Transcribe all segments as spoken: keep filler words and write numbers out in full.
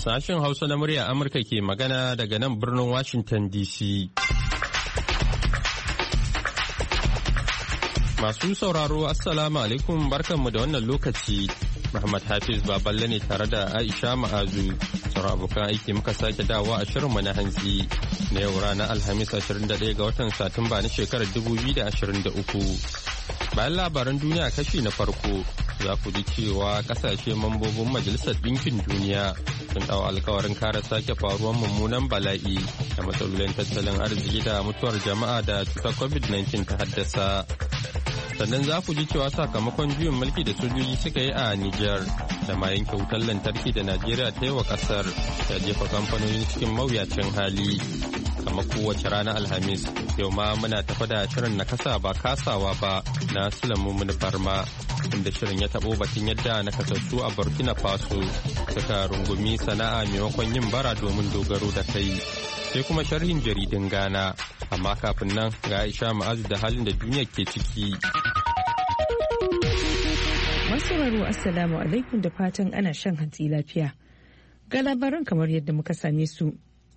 Sashen Hausa na murya Amurka ke magana daga nan birnin Washington D C. Masu sauraro Assalamu alaikum barkanmu da wannan lokaci. Muhammad Hafiz Baballe ne tare da Aisha Ma'azu. Sauran abokan aiki muka sake dawowa a shirinmu na hantsi na yau ranar Alhamis ashirin da ɗaya ga watan Satumba na shekarar dubu biyu da ashirin da uku. Bayan labaran duniya kashi na farko za ku ji cewa kasashe mambobin Majalisar Ɗinkin Duniya sun ɗau alkawarin kare sake faruwar mummunan bala'i da matsalolin tattalin arziki da mutuwar jama'a da cutar covid nineteen ta haddasa. Sannan za ku ji cewa sakamakon juyin mulki da sojoji suka yi a Nijar da ma yanke wutar lantarki da Najeriya ta yi wa ƙasar ya jefa kamfanoni cikin mawuyacin hali. Kamar kowace ranar Alhamis, yau ma muna tafa da shirin na kasa ba kasawa ba na Sulamu Barma, inda shirin ya taɓo batun yadda nakasassu a Burkina Faso suka rungumi sana'a maimakon yin bara domin dogaro da kai. Sai kuma sharhin jaridun Ghana, amma kafin nan ga Aisha Ma'azu da halin da duniya ke ciki. Masauraro Assalamu alaikum da fatan ana shan hantsi lafiya. Ga labaran kamar yadda muka same su.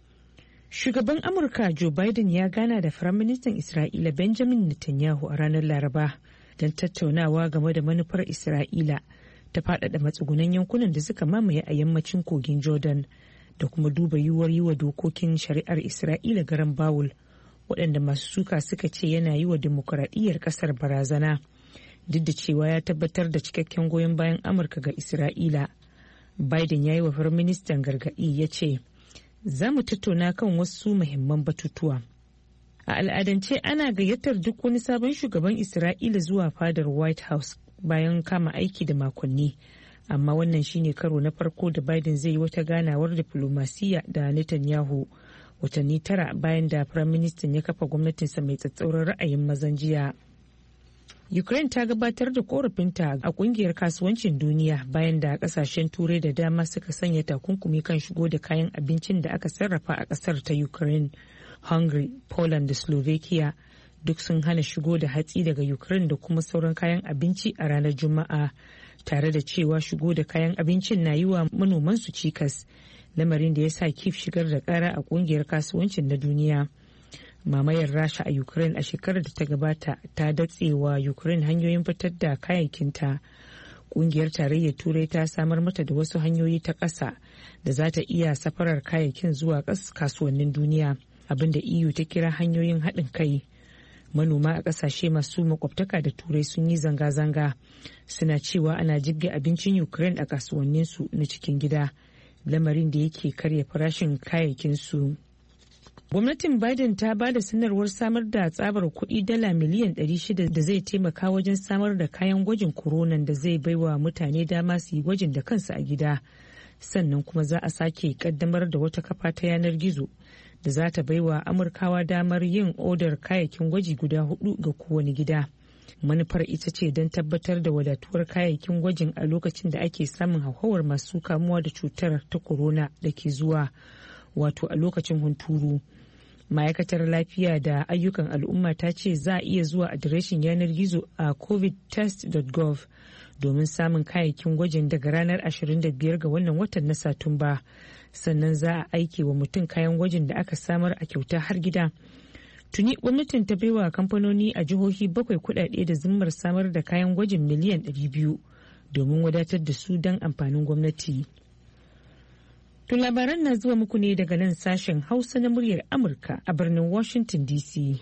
Shugaban Amurka Joe Biden ya gana da Firaministan Isra'ila Benjamin Netanyahu a ranar Laraba don tattaunawa game da manufar Isra'ila ta faɗaɗa matsugunan yankunan da suka mamaye a yammacin kogin Jordan da kuma duba yiwuwar yi wa dokokin shari'ar Isra'ila garan bawul waɗanda masu suka suka ce yana yi wa dimokuraɗiyyar ƙasar barazana. Duk da cewa ya tabbatar da cikakken goyon bayan Amurka ga Isra'ila, Biden ya yi wa Firaministan gargaɗi ya ce, za mu tattauna kan wasu muhimman batutuwa. A al'adance ana gayyatar duk wani sabon shugaban Isra'ila zuwa fadar White House bayan kama aiki da makonni, amma wannan shine karo na farko da Biden zai yi wata ganawar diflomasiyya da Netanyahu watanni tara bayan da Firaministan ya kafa gwamnatinsa mai tsatsauran ra'ayin mazan jiya. Ukraine ta gabatar da korafinta a kungiyar kasuwancin duniya bayan da kasashen turai da dama suka sanya takunkumi kan shigo da kayan abincin da aka sarrafa a kasar ta Ukraine. Hungary, Poland da Slovakia duk sun hana shigo da hatsi daga Ukraine da kuma sauran kayan abinci a ranar Juma'a, tare da cewa shigo da kayan abincin na yi wa manoman su cikas, lamarin da ya sa Kyiv shigar da kara a kungiyar kasuwancin na duniya. Mamayar Rasha a Ukraine a shekarar da ta gabata ta datsewa Ukraine hanyoyin fitar da kayayyakinta. Kungiyar tarayyar Turai ta samar mata da wasu hanyoyi ta ƙasa da za ta iya safarar kayayyakin zuwa kasuwannin duniya, abinda E U ta kira hanyoyin haɗin kai. Manoma a ƙasashe masu makwabtaka da Turai sun yi zanga-zanga, suna cewa ana jibge abincin Ukraine a kasuwanninsu na cikin gida, lamarin da yake karya farashin kayayyakinsu. Gwamnatin Biden ta ba da sanarwar samar da tsabar kuɗi dala miliyan ɗari shida da zai taimaka wajen samar da kayan gwajin koronan da zai baiwa mutane dama su yi gwajin da kansu a gida. Sannan kuma za a sake kaddamar da wata kafa ta yanar gizo da za ta baiwa Amurkawa damar yin odar kayayyakin gwaji guda hudu ga kowane gida. Manufar ita ce don tabbatar da wadatuwar kayayyakin gwajin a lokacin da ake samun hauhawar masu kamuwa da cutar ta corona da ke zuwa, wato a lokacin hunturu. Ma'aikatar lafiya da ayyukan al'umma ta ce za a iya zuwa adireshin yanar gizo a covid test dot gov domin samun kayayyakin gwajin daga ranar ashirin da biyar ga wannan watan na Satumba. Sannan za a aike wa mutum kayan gwajin da aka samar a kyauta har gida. Tuni gwamnatin ta baiwa kamfanoni a jihohi bakwai kuɗaɗe da zimmar samar da kayan gwajin miliyan ɗari biyu domin wadatar da su don amfanin gwamnati. To labaran na zuwa muku ne daga nan sashen Hausa na muryar Amurka a birnin Washington D C.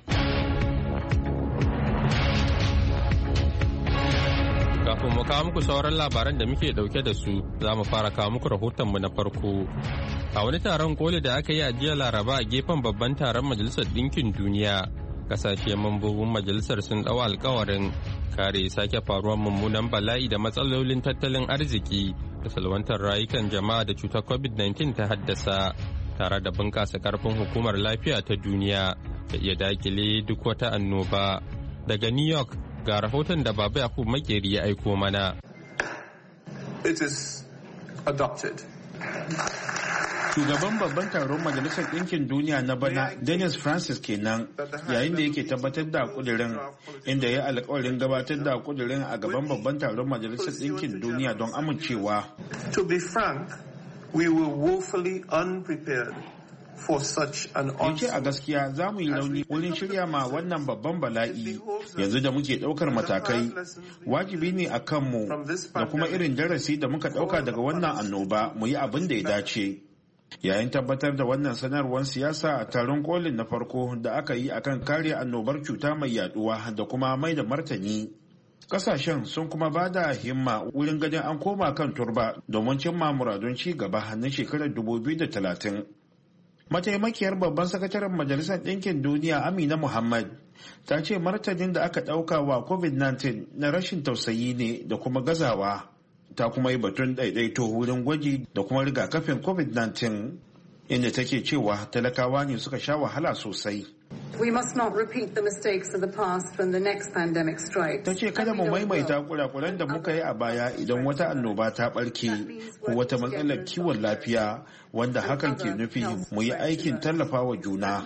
Kafin mu kawo muku sauran labaran da muke dauke da su, za mu fara kawo muku rahotonmu na farko. A wani taron koli da aka yi a jiya Laraba a gefen babban taron Majalisar Ɗinkin Duniya, kasashe mambobin majalisar sun ɗau alkawarin kare sake faruwar mummunan bala'i da matsalolin tattalin arziki da salwantar rayukan jama'a da cutar covid nineteen ta haddasa, tare da bunƙasa karfin hukumar lafiya ta duniya da iya dakile duk wata annoba. Daga New York ga rahoton da Baba Yakub Makeri ya aiko mana. It is adopted. Shugaban babban taron Majalisar Ɗinkin Duniya na bana Dennis Francis kenan yayin da yake tabbatar da kudirin, inda ya alkawarin gabatar da kudirin a gaban babban taron Majalisar Ɗinkin Duniya don amincewa. To be frank, We were woefully unprepared for such an onslaught. a gaskiya za mu yi rauni wurin shirya ma wannan babban bala'i. Yanzu da muke daukar matakai, wajibi ne a kanmu da kuma irin darasi da muka dauka daga wannan annoba mu yi abin da ya dace. Yayin tabbatar da wannan sanarwar siyasa a taron kolin na farko da aka yi akan kare annobar cuta mai yaduwa da kuma mai da martani, kasashen sun kuma ba da himma wurin ganin an koma kan turba domin cimma muradun ci gaba na shekarar dubu biyu da talatin. Mataimakiyar babban sakataren Majalisar Ɗinkin Duniya Amina Muhammad ta ce martanin da aka ɗauka wa covid nineteen na rashin tausayi ne da kuma gazawa. Ta kuma yi batun ɗaiɗaito wurin gwaji da kuma rigakafin covid nineteen, inda take cewa talakawa ne suka sha wahala sosai. We must not repeat the mistakes of the past when the next pandemic strikes. Ta ce kada mu maimaita kurakuran da muka yi a baya idan wata annoba ta barke ko wata matsalar kiwon lafiya, wanda hakan ke nufi mu yi aikin tallafawa juna.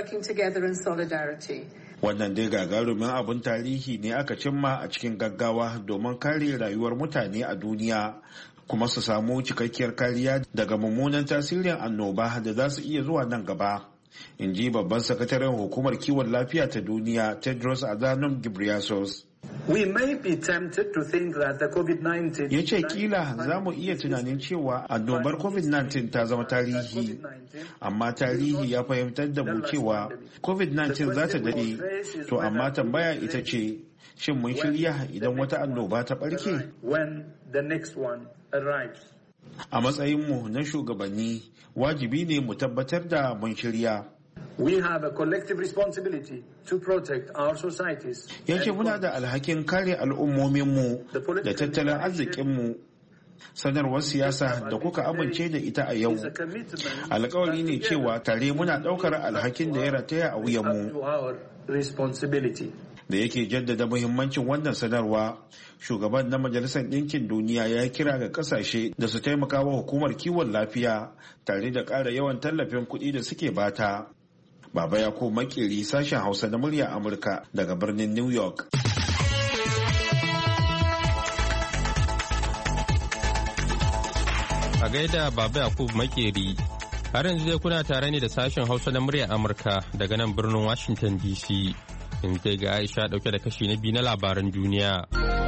Wannan dai gagarumin abin tarihi ne aka cimma a cikin gaggawa domin kare rayuwar mutane a duniya, kuma su samu cikakkiyar kariya daga mummunan tasirin annoba da za su iya zuwa nan gaba. In ji babban sakataren hukumar kiwon lafiya ta duniya Tedros Adhanom Ghebreyesus. We may be tempted to think that the covid nineteen Ya ce kila za mu iya tunanin cewa annobar covid nineteen ta zama tarihi, amma tarihi ya fahimtar da mu cewa covid nineteen za ta daɗe, to amma tambaya ita ce, shin mun shirya idan wata annoba ta ɓarke? A matsayinmu na shugabanni, wajibi ne mu tabbatar da mun shirya. We have a collective responsibility to protect our societies. Ya ce muna da alhakin kare al'ummominmu da tattalin arzikinmu. Sanarwar siyasa da kuka amince da ita a yau alkawari ne cewa tare muna ɗaukar alhakin da ya rataya a wuyanmu. Da yake jaddada muhimmancin wannan sanarwa, shugaban na Majalisar Ɗinkin Duniya ya kira ga ƙasashe da su taimaka wa hukumar kiwon lafiya tare da ƙara yawan tallafin kuɗi da suke bata. Baba Yakubu Makeri, sashen Hausa na murya Amurka daga birnin New York. A gaida Baba Yakubu Makeri, har yanzu dai kuna tare ne da sashen Hausa na murya Amurka daga nan birnin Washington D C. In kai ga Aisha dauke da kashi na biyu na labaran duniya.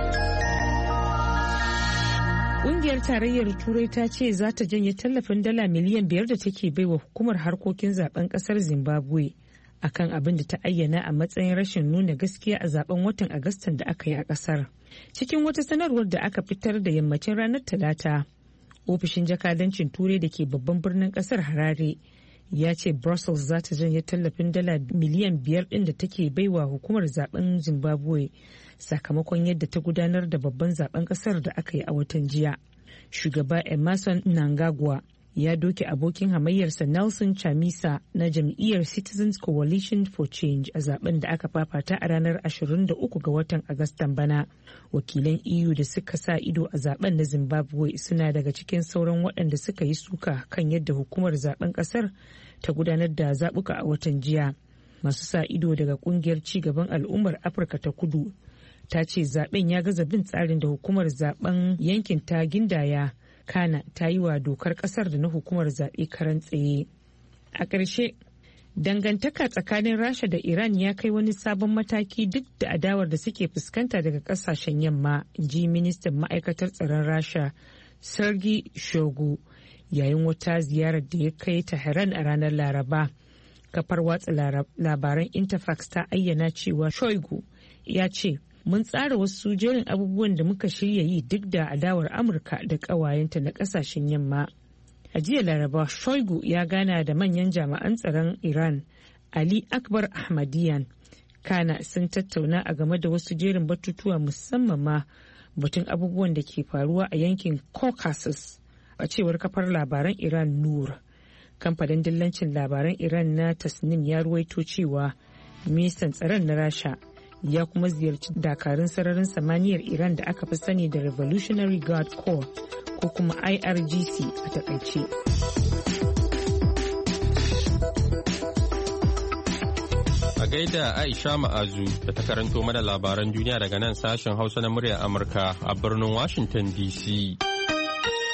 Ƙungiyar Tarayyar Turai ta ce za ta janye tallafin dala miliyan biyar da take baiwa hukumar harkokin zaben ƙasar Zimbabwe akan abin da ta ayyana a matsayin rashin nuna gaskiya a zaben watan Agustan da aka yi a ƙasar. Cikin wata sanarwar da aka fitar da yammacin ranar Talata, ofishin jakadancin Turai da ke babban birnin ƙasar Harare ya ce Brussels za ta janye tallafin dala miliyan biyar ɗin da take baiwa hukumar zaben Zimbabwe sakamakon yadda ta gudanar da babban zaben ƙasar da aka yi a watan jiya. Shugaba Emerson Mnangagwa ya doke abokin hamayyarsa Nelson Chamisa na jam'iyyar Citizens Coalition for Change a zaben da aka fafata a ranar ashirin da uku ga watan Agustan bana. Wakilan E U da suka sa ido a zaben na Zimbabwe suna daga cikin sauran waɗanda suka yi suka kan yadda hukumar zaben ƙasar ta gudanar da zaɓuka a watan jiya. Masu sa ido daga ƙungiyar ci gaban al'ummar Afirka ta Kudu ta ce zaben ya gaza bin tsarin da hukumar zaben yankin ta gindaya, kana ta yi wa dokar kasar da na hukumar zaɓe karan tsaye. A ƙarshe, dangantaka tsakanin Rasha da Iran ya kai wani sabon mataki duk da adawar da suke fuskanta daga ƙasashen yamma, ji ministan ma'aikatar tsaron Rasha Sergei Shoigu yayin wata ziyarar da ya kai Tehran a ranar Laraba. Kafar watsa labaran Interfax ta ayyana cewa Shoigu ya ce, mun tsara wasu jerin abubuwan da muka shirya yi duk da adawar Amurka da ƙawayenta na ƙasashen yamma. A jiya Laraba, Shoigu ya gana da manyan jami'an tsaron Iran, Ali Akbar Ahmadiyan. Kana sun tattauna a game da wasu jerin batutuwa, musamman ma batun abubuwan da ke faruwa a yankin Caucasus, a cewar kafar labaran Iran Nur. Kamfanin dillancin labaran Iran na Tasnim ya ruwaito cewa ministan tsaron na Rasha ya kuma ziyarci dakarun sararin samaniyar Iran da aka fi sani da Revolutionary Guard Corps ko kuma I R G C a takaice. A gaida Aisha Ma'azu da ta karanto mana labaran duniya daga nan sashen Hausa na muryar Amurka a birnin Washington D C.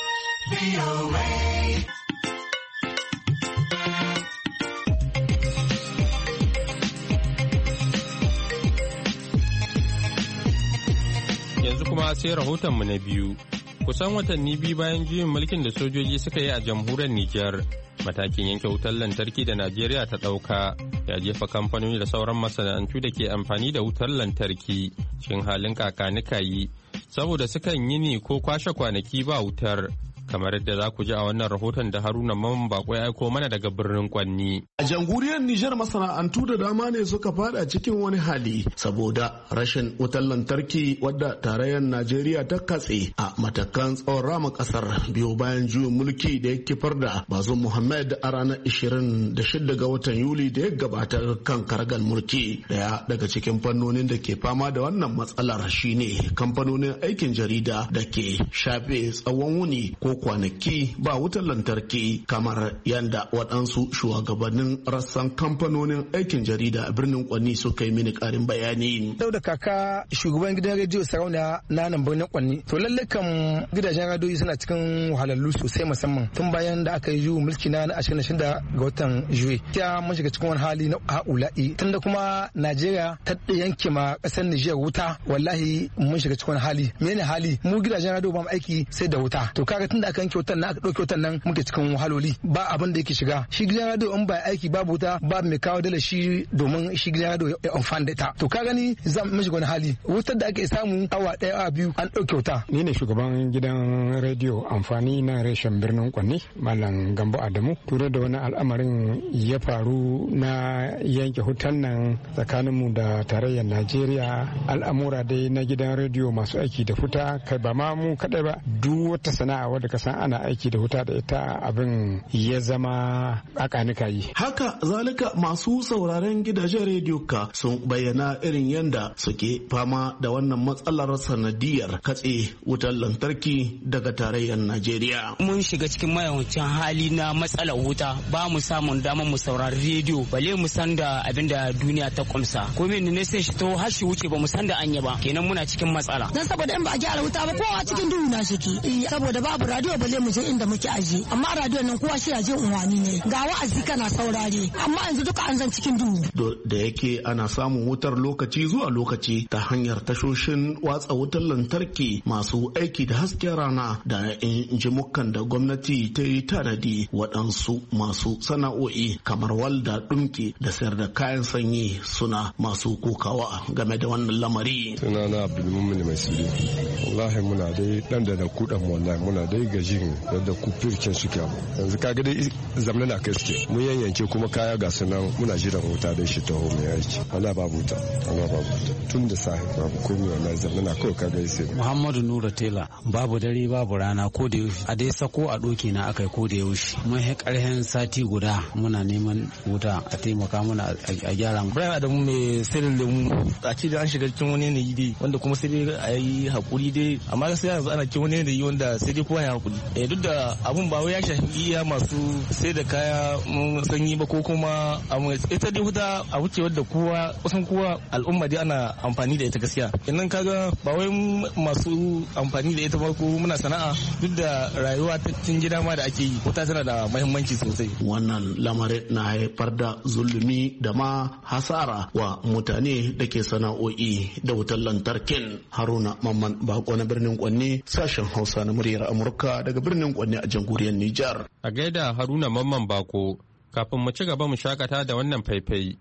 Yanzu kuma sai rahotonmu na biyu. Kusan watanni biyu bayan juyin mulkin da sojoji suka yi a jamhuriyar Nijar, matakin yanke wutar lantarki da Najeriya ta ɗauka ya jefa kamfanoni da sauran masana'antu da ke amfani da wutar lantarki cikin halin kakanikayi saboda sukan yi ne ko kwashe kwanaki ba wutar. Kamar yadda za ku ji a wannan rahoton da Haruna Mamman Bako ya aiko mana daga birnin Kwanni. A jamhuriyar Nijar masana'antu da dama ne suka fada cikin wani hali saboda rashin wutar lantarki wadda tarayyar Najeriya ta katse a matakan tsawon rama kasar biyu bayan juyin mulki da ya kifar da Bazoum Muhammad a ranar ishirin da shida ga watan Yuli da ya gabatar kan karagar mulki. Daya daga cikin fannonin da ke fama da wannan matsalar shine kamfanonin aikin jarida da ke shafe tsawon wuni ko kwanaki ba wutar lantarki, kamar yadda waɗansu shugabannin rassan kamfanonin aikin jarida a birnin Kwanni suka yi mini ƙarin bayani. Dau da kaka shugaban gidan rediyo Sarauniya na nan birnin Kwanni. To lalle kan gidajen rediyo suna cikin wahalallu sosai, musamman tun bayan da aka yi juyin mulki na ashirin da shida ga watan Juye. Ya mun shiga cikin wani hali na haula'i. Tunda kuma Najeriya ta yanke ma ƙasar Nijar wuta, wallahi mun shiga cikin wani hali. Menene hali? Mu gidajen rediyo ba mu aiki sai da wuta. To kaga tunda aka yanke wutan nan aka ɗauke wutan nan muke cikin wahaloli, ba abin da yake shiga. Shi gidan radio in ba aiki babu wuta ba mai kawo dala shi domin shi gidan radio ya amfani da ita. To ka gani zan mishi wani hali, wutar da ake samu awa ɗaya awa biyu an ɗauke wuta. Ni ne shugaban gidan rediyo amfani na reshen birnin Kwanni, Malam Gambo Adamu. Tura da wani al'amarin ya faru na yanke wutan nan tsakaninmu da tarayyar Najeriya, al'amura dai na gidan rediyo masu aiki da wuta, kai ba ma mu kaɗai ba, duk wata sana'a wadda ka san ana aiki da wuta da ita abin ya zama akanika yi. Haka zalika masu sauraren gidajen rediyo ka sun bayyana irin yadda suke fama da wannan matsalar sanadiyar katse wutar lantarki daga tarayyar Najeriya. Mun shiga cikin mayawancin hali na matsalar wuta, ba mu samun damar mu saurari rediyo bale mu san da abin da duniya ta kumsa. Ko min ne sai shi to har shi wuce ba mu san da anya ba, kenan muna cikin matsala. Dan saboda in ba a gyara wuta ba kowa cikin duhu na shike. Saboda babu radio bale mu je inda muke aje, amma radio nan kowa shi aje unwani ne, ga wa'azi kana saurare, amma yanzu duka an zan cikin duhu. Da yake ana samun wutar lokaci zuwa lokaci ta hanyar tashoshin watsa wutar lantarki masu aiki da hasken rana da injimukan da gwamnati ta yi tanadi, waɗansu masu sana'o'i kamar walda, ɗumki da sayar da kayan sanyi suna masu kokawa game da wannan lamari. Sunana Abdulmumin mai siri, wallahi muna dai dan da na kudan wallahi muna dai gajin yadda kufircin suke abu. Yanzu kaga dai zamanin na kai suke mun yanyanke kuma kaya ga sunan muna jiran wuta dai shi taho mai aiki. Allah babu wuta, Allah babu wuta tun da sahi babu komai wallahi zamanin na kawai kaga sai. Muhammadu Nura Tela, babu dare babu rana ko da yaushe a dai sako a doki na akai ko da yaushe. Mun he karhen sati guda muna neman wuta a taimaka mana a gyara mu. Ibrahim Adamu mai sirrin lemu, a ce da an shiga cikin wani yanayi dai wanda kuma sai dai a yi hakuri dai, amma gaskiya yanzu ana cikin wani yanayi wanda sai dai kowa ya hakuri. Eh duk da abun ba wai ya shafi iya masu sai da kaya mun sanyi ba ko kuma ita dai wuta a wuce wadda kowa kusan kowa al'umma dai ana amfani da ita gaskiya. Idan kaga ba wai masu amfani da ita ba ko muna sana'a, duk da rayuwa ta cikin gida ma da ake yi wuta tana da muhimmanci sosai. Wannan lamarin na haifar da zulumi da ma hasara wa mutane da ke sana'o'i da wutar lantarkin. Haruna Mamman Bako na birnin Kwanne, sashen Hausa na muryar Amurka daga birnin Kwanne a jamhuriyar Nijar. A gaida Haruna Mamman Bako, kafin mu ci gaba mu shakata da wannan faifai.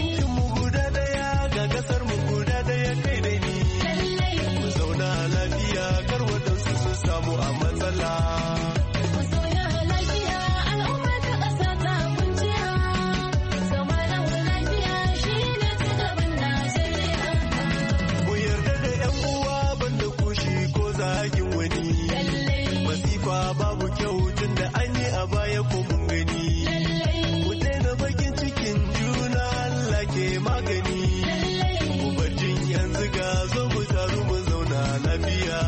Lafiya baya ko mun gani. Ku daina bakin cikin juna Allah ke magani. Ku bar jin yanzu ga zo mu taru mu zauna lafiya.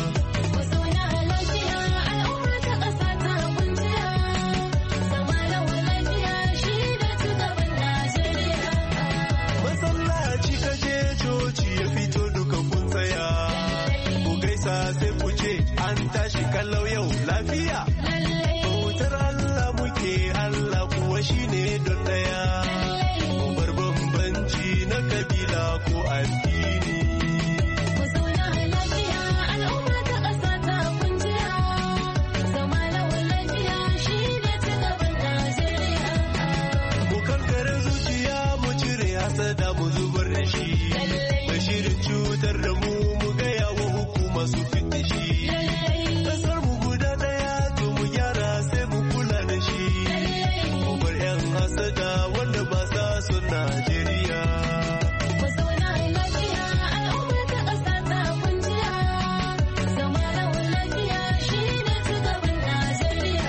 Sai ku ce an tashi kallau yau lafiya. Bautar Allah muke Allah kuwa shine don daya. Bar bambanci na kabila ko addini. Ku zauna lafiya al'umma ta ƙasa ta kunciya. Zama lawan lafiya shine ci gaban Najeriya. Mu kankare zuciya mu cire hasada mu zubar da shi. Bashirin cutar da mu mu gaya wa hukuma su fita shi. Kasar mu guda daya to mu gyara sai mu kula da shi. Mu bar yan hasada wanda ba sa son Najeriya. Ku zauna lafiya al'umma ta ƙasa ta kunciya. Zama lawan lafiya shi ne ci gaban Najeriya.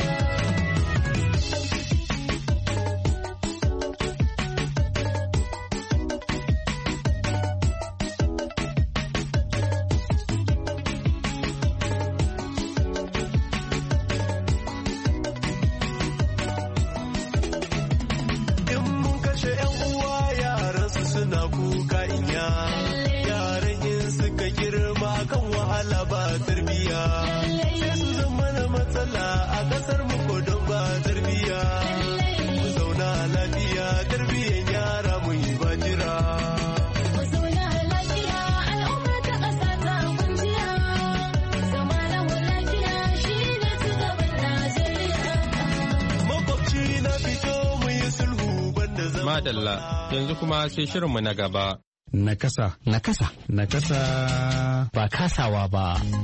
Madalla yanzu kuma sai shirinmu na gaba. Nakasa. Nakasa. Nakasa. Ba kasawa ba.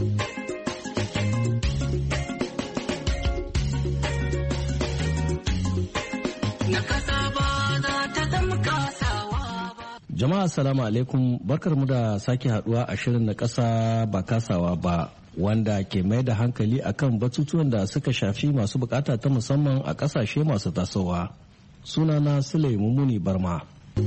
Jama'a assalamu alaikum, barkarmu da sake haduwa a shirin na kasa ba kasawa ba, wanda ke mai da hankali akan batutuwan da suka shafi masu bukata ta musamman a kasashe masu tasowa. Sunana Sule Mumuni Barma.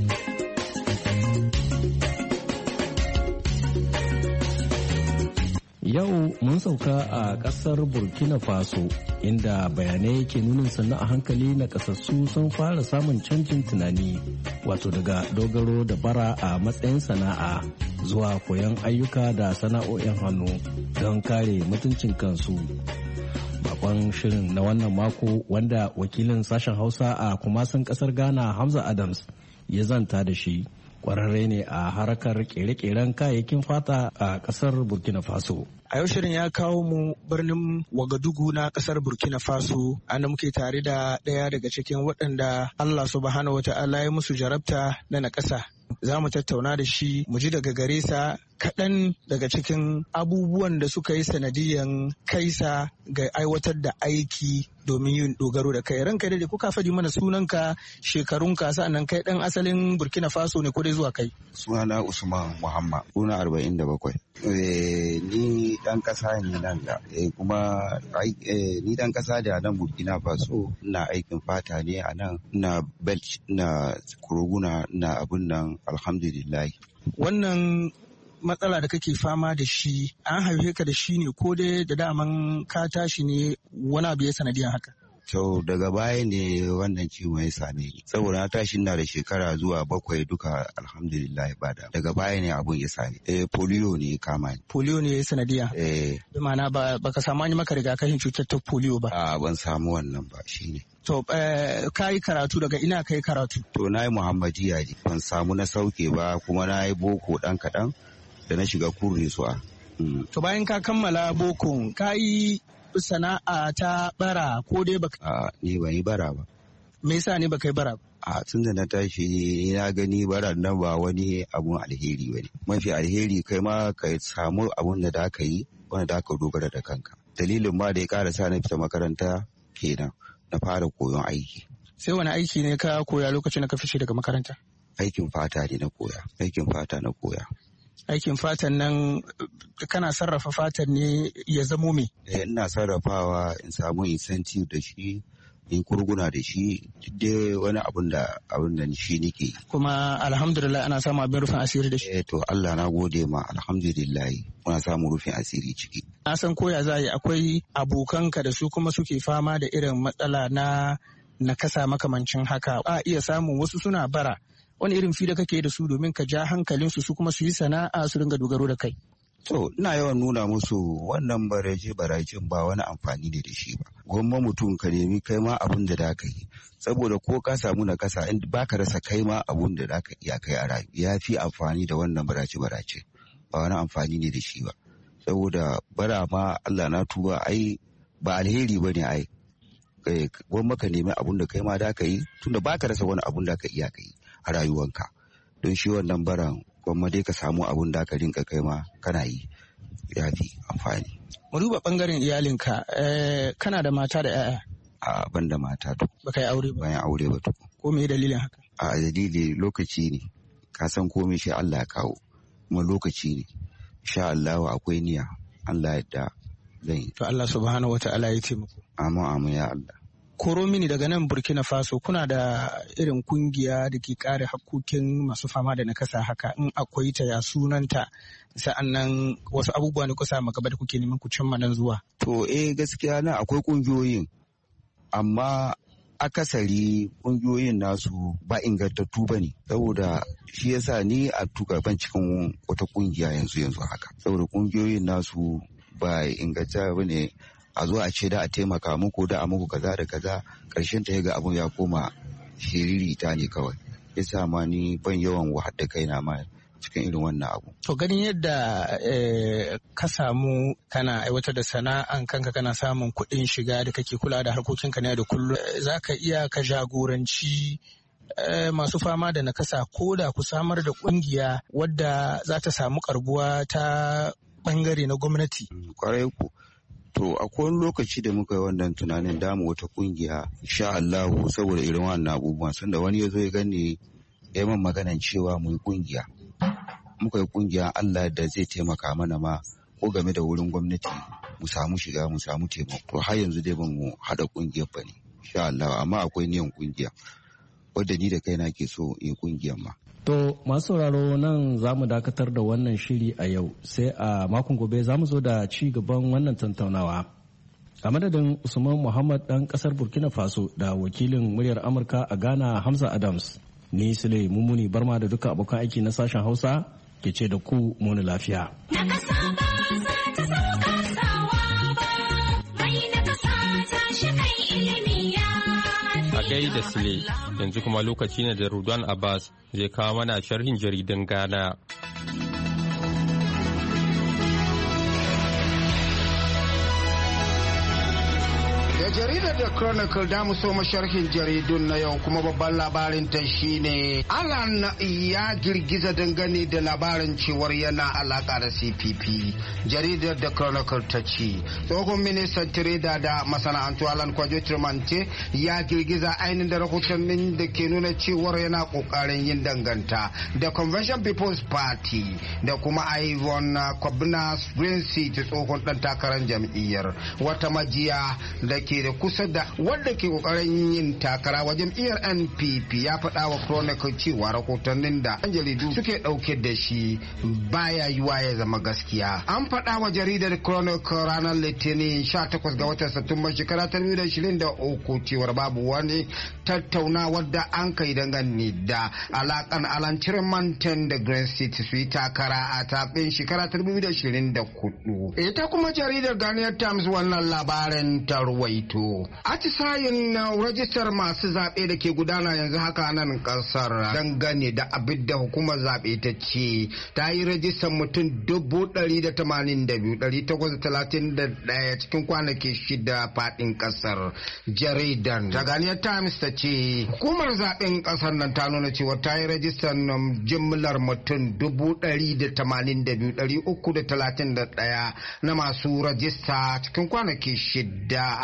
Yau mun sauka a kasar Burkina Faso, inda bayanai ke nunin sannu a hankali na kasassu sun fara samun canjin tunani, wato daga dogaro da bara a matsayin sana'a zuwa koyon ayyuka da sana'o'in hannu don kare mutuncin kansu. Bakon shirin na wannan mako, wanda wakilin sashen Hausa a kumasin kasar Ghana Hamza Adams ya zanta da shi, kwararre ne a harkar kere-keren kayayyakin fata a kasar Burkina Faso. A yau shirin ya kawo mu birnin Wagadugu na kasar Burkina Faso, anda muke tare da ɗaya daga cikin waɗanda Allah subhanahu wa ta'ala ya musu jarabta na nakasa. Za mu tattauna da shi mu ji daga gare sa kaɗan daga cikin abubuwan da suka yi sanadiyan kaisa ga aiwatar da aiki domin yin dogaro da kai. Ranka da kuka faɗi mana sunanka, shekarunka, sa'annan kai ɗan asalin Burkina Faso ne ko dai zuwa kai? Sunana Usman Muhammad, kuna arba'in da bakwai. Ni ɗan ƙasa ne nan da kuma ni ɗan ƙasa da nan Burkina Faso, na aikin fata ne a nan, na belt, na kuruguna, na abun nan, alhamdulillah. Wannan matsala da kake fama da shi, an haife ka da shi ne ko dai da daman ka tashi ne wani abu ya sanadiyan haka? To daga baya ne wannan ciwon ya same ni, saboda na tashi na da shekara zuwa bakwai duka alhamdulillah ba da daga baya ne abun ya same. Eh polio ne ya kama ni. Polio ne ya sanadiya? Eh. Bi ma'ana ba baka samu an yi maka rigakafin cutar ta polio ba? A ban samu wannan ba, shine. To ka yi karatu, daga ina ka yi karatu? To na yi Muhammadiya ne, ban samu na sauke ba, kuma na yi boko ɗan kaɗan da na shiga kurre su a. To bayan ka kammala boko, ka yi sana'a ta bara ko dai baka? A ni ban yi bara ba. Me yasa ne baka yi bara ba? A tun da na tashi na gani bara nan ba wani abun alheri ba ne. Mafi alheri kai ma ka samu abun da da ka yi wanda da ka dogara da kanka. Dalilin ma da ya ƙara sa na fita makaranta kenan, na fara koyon aiki. Sai wani aiki ne ka koya lokacin da ka fice daga makaranta? Aikin fata ne na koya, aikin fata na koya. Aikin fatan nan kana sarrafa fatan ne ya zamo me? Ina sarrafawa in samu incentive da shi, in kurguna da shi, dai wani abun da abun da shi nake. Kuma alhamdulillah ana samu abin rufin asiri da shi. Eh to Allah na gode ma alhamdulillah muna samu rufin asiri ciki. Na san koya za yi akwai abokanka da su kuma suke fama da irin matsala na nakasa makamancin haka. A iya samun wasu suna bara. Wani irin fi da kake da su domin ka ja hankalinsu su kuma su yi sana'a su ringa dogaro da kai. To, ina yawan nuna musu wannan baraje barajin ba wani amfani ne da shi ba. Gwamma mutum ka nemi kai ma abun da da ka yi. Saboda ko ka samu na kasa in ba ka rasa kai ma abun da da ka iya kai a rayu. Ya fi amfani da wannan barace barace. Ba wani amfani ne da shi ba. Saboda bara ma Allah na tuba ai ba alheri ba ne ai. Gwamma ka nemi abun da kai ma da ka yi tunda ba ka rasa wani abun da ka iya ka yi a rayuwanka. Don shi wannan baran kuma dai ka samu abun da ka rinka kai ma kana yi ya fi amfani. Mu duba bangaren iyalinka, kana da mata da 'ya'ya? A ban da mata to. Baka yi aure ba? Ban yi aure ba to. Ko me dalilin haka? A dalili lokaci ne. Ka san komai shi Allah ya kawo. Kuma lokaci ne. Insha Allah akwai niyya. Allah yadda zan yi. To Allah subhanahu wata'ala ya taimako. Amin amin ya Allah. Koro mini daga nan Burkina Faso kuna da irin kungiya da ke kare hakkokin masu fama da nakasa haka in akwai ta ya sunanta sa'annan wasu abubuwa ne kusa magaba da kuke neman ku cimma nan zuwa. To eh gaskiya na akwai kungiyoyin amma akasari kungiyoyin nasu ba ingantattu ba ne saboda shi yasa ni a tuka ban cikin wata kungiya yanzu yanzu haka saboda kungiyoyin nasu ba inganta ba ne. A zo a ce da a taimaka muku da a muku kaza da kaza karshen ta ga abun ya koma shiriri ta ne kawai yasa ma ni ban yawan wahar da kaina ma cikin irin wannan abu. To ganin yadda ka samu kana aiwatar da sana'an kanka kana samun kuɗin shiga da kake kula da harkokinka na da kullum za ka iya ka jagoranci masu fama da nakasa ko da ku samar da ƙungiya wadda za ta samu karbuwa ta bangare na gwamnati. Kwarai ku. To akwai wani lokaci da muka yi wannan tunanin damu wata kungiya sha Allahu saboda irin wannan abubuwan sanda wani ya zo ya gani ya man maganan cewa mu yi kungiya. Muka yi kungiya Allah da zai taimaka mana ma ko game da wurin gwamnati mu samu shiga mu samu taimako. To har yanzu dai ban mu haɗa kungiyar ba ne sha Allahu amma akwai niyan kungiya wadda ni da kaina ke so in kungiyar ma. To masu sauraro nan za mu dakatar da wannan shiri a yau sai a makon gobe za mu zo da ci gaban wannan tattaunawa. A madadin Usman Muhammad ɗan ƙasar Burkina Faso da wakilin muryar Amurka a Ghana Hamza Adams, ni Sule Mummuni Barma da duka abokan aiki na sashen Hausa ke ce da ku muni lafiya. Da Sile yanzu kuma lokaci ne da Rudwan Abbas zai kawo mana sharhin jaridan Ghana. jaridar da Chronicle da mu so sharhin jaridun na yau kuma babban labarin ta shine Alan ya girgiza dangane da labarin cewar yana alaka da C P P. Jaridar da Chronicle ta ce tsohon ministan tireda da masana'antu Alan Kwajo Trimante ya girgiza ainihin da rahotannin da ke nuna cewar yana kokarin yin danganta da Convention People's Party da kuma Ivon Kobnas Green City tsohon dan takarar jam'iyyar. Wata majiya da ke da kusa da wadda ke kokarin yin takara wa jam'iyyar N P P ya faɗa wa Chronicle cewa rahotannin da an jaridu suke ɗauke da shi baya yiwa ya zama gaskiya. An faɗa wa jaridar Chronicle ranar Litinin sha takwas ga watan Satumba shekara ta biyu da ishirin da uku cewar babu wani tattaunawar da an kai dangane da alakan Alan Manten da Green City su yi takara a tafin shekara ta biyu da ishirin da hudu. Ita kuma jaridar Ghanaian Times wannan labarin ta ruwaito. Atisayin na rajistar masu zaɓe da ke gudana yanzu haka nan ƙasar dangane da abin da hukumar zaɓe ta ce ta yi rajistar mutum dubu ɗari da tamanin da biyu ɗari takwas da talatin da ɗaya cikin kwanaki shida faɗin ƙasar. Jaridan ta Ghanaian Times ta ce hukumar zaɓen ƙasar nan ta nuna cewa ta yi rajistar jimlar mutum dubu ɗari da tamanin da biyu ɗari uku da talatin da ɗaya na masu rajista cikin kwanaki shida.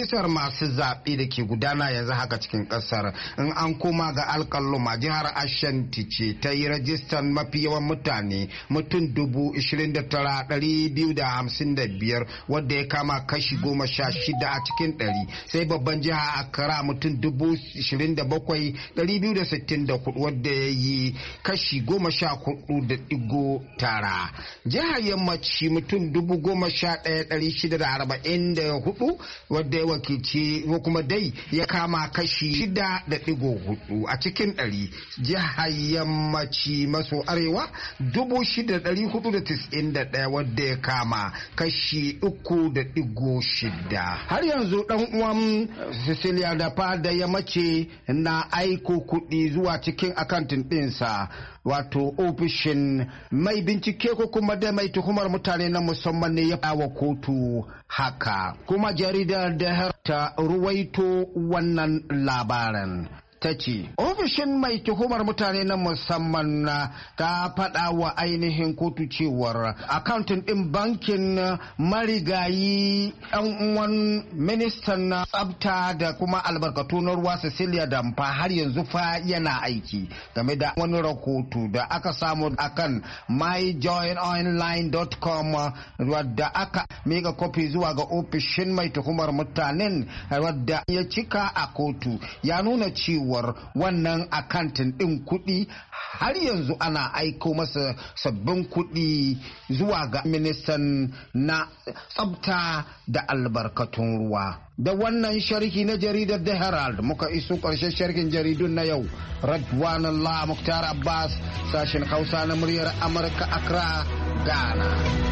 rajistar masu zaɓe da ke gudana yanzu haka cikin ƙasar. In an koma ga alƙaluma, jihar Ashanti ce ta yi rajistar mafi yawan mutane mutum dubu ishirin da tara ɗari biyu da hamsin da biyar wadda ya kama kashi goma sha shida a cikin ɗari. Sai babban jiha Accra mutum dubu ishirin da bakwai ɗari biyu da sittin da hudu wadda ya yi kashi goma sha hudu da ɗigo tara. Jihar Yammaci mutum dubu goma sha ɗaya ɗari shida da arba'in da hudu wadda ya wakilci ko kuma dai ya kama kashi shida da ɗigo hudu a cikin ɗari. Jihar Yammaci maso arewa dubu shida ɗari hudu da tis'in da ɗaya wadda ya kama kashi uku da ɗigo shida. Har yanzu ɗan uwan Cecilia da fada ya mace na aiko kuɗi zuwa cikin akantin ɗinsa, wato ofishin mai bincike ko kuma da mai tuhumar mutane na musamman ne ya bawa kotu haka. Kuma jaridar da ta ruwaito wannan labarin. Ta ce ofishin mai tuhumar mutane na musamman ta faɗa wa ainihin kotu cewar akauntin ɗin bankin marigayi ɗan uwan ministan na tsabta da kuma albarkatu na ruwa Cecilia Damfa har yanzu fa yana aiki, game da wani rahoto da aka samu akan my join online dot com wadda aka mega kofi zuwa ga ofishin mai tuhumar mutanen wadda ya cika a kotu ya nuna cewa wannan akantin ɗin kuɗi har yanzu ana aiko masa sabbin kuɗi zuwa ga ministan na tsabta da albarkatun ruwa. Da wannan sharhi na jaridar The Herald muka iso ƙarshen sharhin jaridun na yau. Radwan Allah Muktar Abbas, sashen Hausa na muryar Amurka, Accra, Ghana.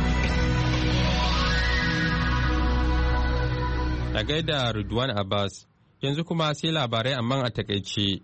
A gaida Ridwan Abbas. Yanzu kuma sai labarai amma a takaice.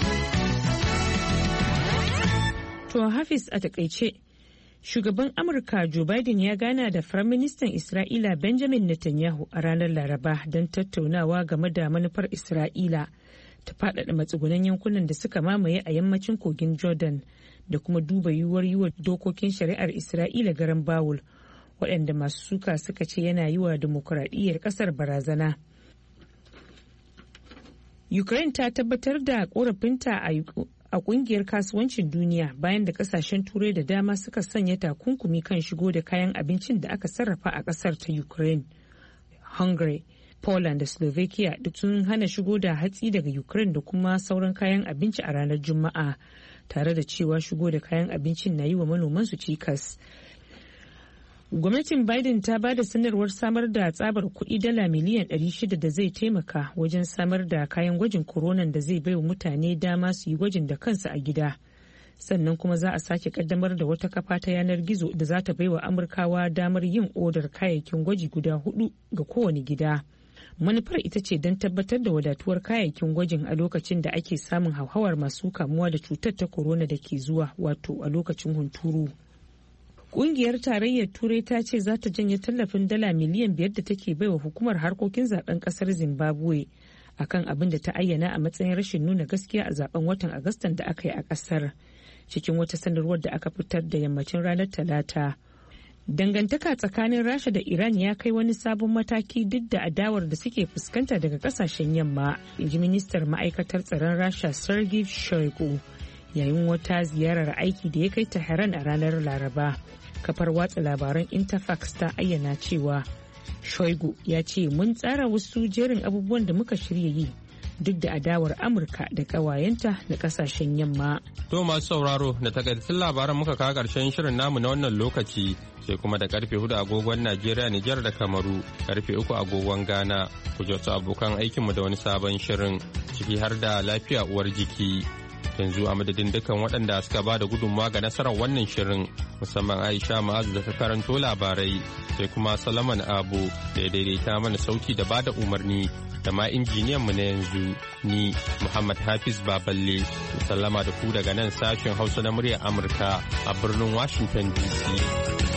To Hafiz a takaice, shugaban Amurka Joe Biden ya gana da Firaministan Isra'ila Benjamin Netanyahu a ranar Laraba don tattaunawa game da manufar Isra'ila ta faɗaɗa matsugunan yankunan da suka mamaye a yammacin kogin Jordan da kuma duba yiwuwar yiwa dokokin shari'ar Isra'ila garan bawul, waɗanda masu suka suka ce yana yi wa dimokuraɗiyyar ƙasar barazana. Ukraine ta tabbatar da korafinta a kungiyar kasuwancin duniya bayan da kasashen turai da dama suka sanya takunkumi kan shigo da kayan abincin da aka sarrafa a kasar ta Ukraine. Hungary, Poland da Slovakia duk sun hana shigo da hatsi daga Ukraine da kuma sauran kayan abinci a ranar Juma'a, tare da cewa shigo da kayan abincin na yi wa manoman su cikas. Gwamnatin Biden ta ba da sanarwar samar da tsabar kuɗi dala miliyan ɗari shida da zai taimaka wajen samar da kayan gwajin koronan da zai baiwa mutane dama su yi gwajin da kansu a gida. Sannan kuma za a sake kaddamar da wata kafa ta yanar gizo da za ta baiwa Amurkawa damar yin odar kayayyakin gwaji guda hudu ga kowane gida. Manufar ita ce don tabbatar da wadatuwar kayayyakin gwajin a lokacin da ake samun hauhawar masu kamuwa da cutar ta korona da ke zuwa, wato a lokacin hunturu. Kungiyar Tarayyar Turai ta ce za ta janye tallafin dala miliyan biyar da take baiwa hukumar harkokin zaben kasar Zimbabwe akan abin da ta ayyana a matsayin rashin nuna gaskiya a zaben watan Agustan da aka yi a kasar. Cikin wata sanarwar da aka fitar da yammacin ranar Talata, dangantaka tsakanin Rasha da Iran ya kai wani sabon mataki duk da adawar da suke fuskanta daga kasashen yamma, inji ministar ma'aikatar tsaron Rasha Sergei Shoigu yayin wata ziyarar aiki da ya kai Tehran a ranar Laraba. Kafar watsa labaran Interfax ta ayyana cewa Shoigu ya ce mun tsara wasu jerin abubuwan da muka shirya yi duk da adawar Amurka da ƙawayenta da ƙasashen yamma. To masu sauraro, da takaitattun labaran muka kawo ƙarshen shirin namu na wannan lokaci, sai kuma da karfe hudu agogon Najeriya, Nijar da Kamaru, karfe uku agogon Ghana, ku ji wasu abokan aikinmu da wani sabon shirin, ciki har da lafiya uwar jiki. Yanzu a madadin dukkan waɗanda suka ba da gudunmawa ga nasarar wannan shirin, musamman Aisha Ma'azu da ta karanto labarai, sai kuma Solomon Abu da ya daidaita mana sauti da ba da umarni, da ma injiniyanmu na yanzu ni Muhammad Hafiz Baballe, sallama da ku daga nan sashen Hausa na muryar Amurka a birnin Washington D C.